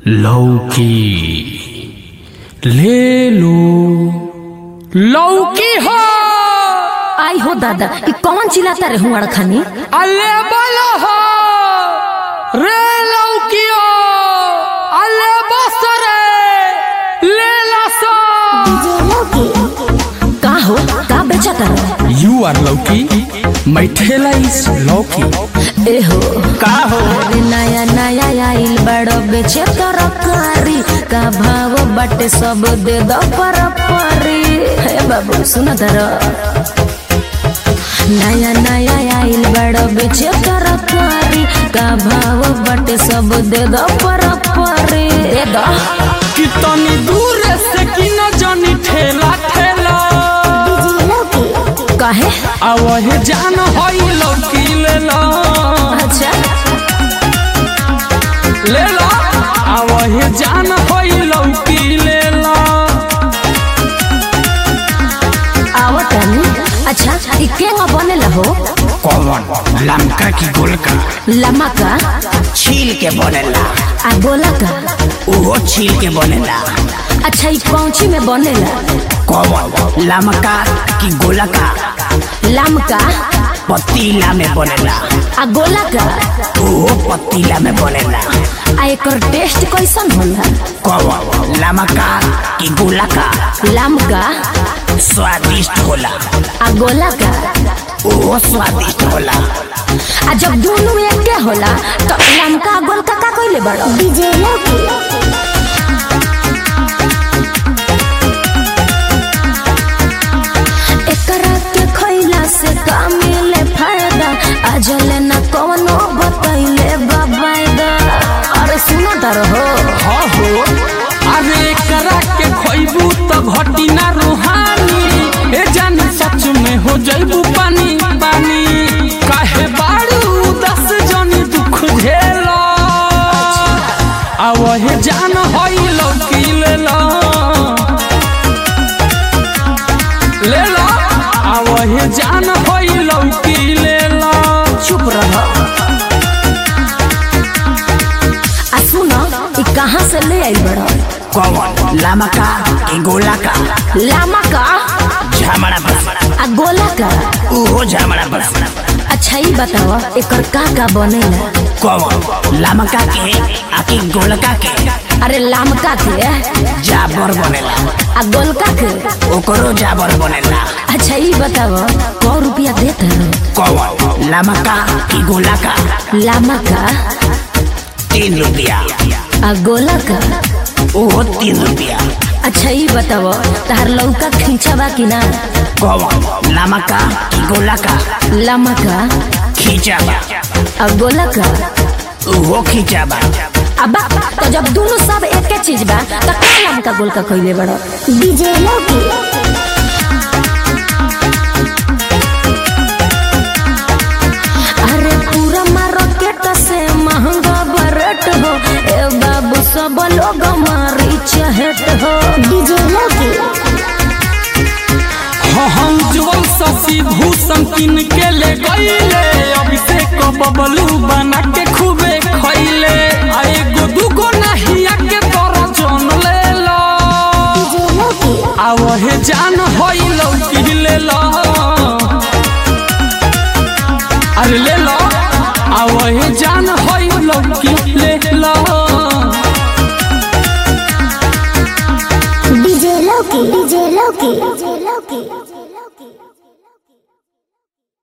लौकी ले लो। लौकी हो आई हो दादा, ये कौन चिल्लाता रे हुआड़ खानी? अले बोलो हो रे लौकियो, अले बस रे ले लसो। का हो, का बेचाता रे? यू आर लौकी, माय ठेला इज लौकी। ए हो का हो? अरे नया नया आइल बड़ो बेचे तरकारी, का भाव बटे सब दे दो पर परी। हे बाबू सुन दरो, नया नया आइल बड़ो बेचे तरकारी, का भाव बटे सब दे दो पर परी। दे दो कितनी दूर से कि न जानी ठेला ठेला। काहे? आवहे जान होई लौकी ले लो। अच्छा ले लो, आवहे जान होई लौकी ले लो। आवतनी। अच्छा ई केंगा बनेला हो? कौन? लमका की गोलका? लम्मा का छील के बनेला। आ गोला का? वो छील के बनेला। अच्छा ई कौची में बनेला? कौन? लमका की गोलका? लमका पतीला में बनेला। आ गोला का? वो पतीला में बनेला। आ एकर टेस्ट कैसन होला? कौन? लमका की गोलका? लमका स्वादिष्ट होला। आ गोला का? वो स्वादिष्ट होला। आ जब दोनों एके होला तो लमका आ गोलका का कइले बड़ो? डीजे लौकी। एकरा के खइला से का मिले फायदा? अजले न कोनो बतइले बाबायदा। अरे सुनो तारो हो। हाँ हो, अरे करा के खोइबू तो घटी ना रूहानी। ए जान सच में हो जाइबू पानी पानी। काहे बारू दस जनी दुख झेलो। आवहे जान होई लौकी ले लो। ले लो, आवहे जान होई लौकी ले लो। चुप रहो। आ सुनो, ई कहाँ से ले आई बड़ो? कौन? लमका की गोलका? लामा का? झमड़ा बस। आ गोला का? वो झमड़ा बस। अच्छा ही बताओ एकर का बनेला? कौन? लमका के आकी गोलका के? अरे लामका के जाबर बनेला। आ गोलका के? ओकरो जाबर बनेला। अच्छा ही बताओ कौ रुपया देते हो? कौन? लमका की गोलका? लामा का? 3 रुपया। आ गोला का? वो 3 रुपया। अच्छा ही बताओ तार लौका खींचा बा कि ना? कौन? लमका की गोलका? लामा का? खींचा बा। आ गोला का? वो खींचा बा। अब तो जब दोनों सब एक चीज बा तो का लामका गोलका कइले बड़ो? डीजे लौकी। अरे पूरा मार्केट से महंगा बरट हो, ए बाबू सब लोग मारी चहट हो। डीजे लौकी। हम जुगल शशि भूषण किन के ले गईले। अभिषेक बबलू बना के खूबे खइले। एगो दूगो नहिया के तोरा जन ले लो। आवहे जान होई लौकी ले लो। अरे ले लो, आवहे जान होई लौकी ले लो। डीजे लौकी, डीजे लौकी, डीजे लौकी।